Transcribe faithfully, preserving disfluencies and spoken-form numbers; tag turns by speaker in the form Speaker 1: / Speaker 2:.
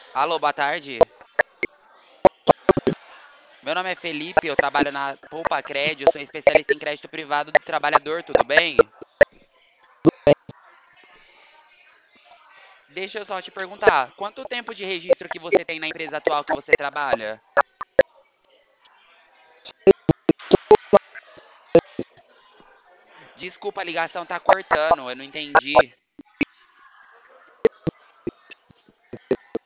Speaker 1: Alô, boa tarde. Meu nome é Felipe, eu trabalho na Poupa Crédito, eu sou especialista em crédito privado do trabalhador, tudo bem? Deixa eu só te perguntar, quanto tempo de registro que você tem na empresa atual que você trabalha? Desculpa, a ligação tá cortando, eu não entendi.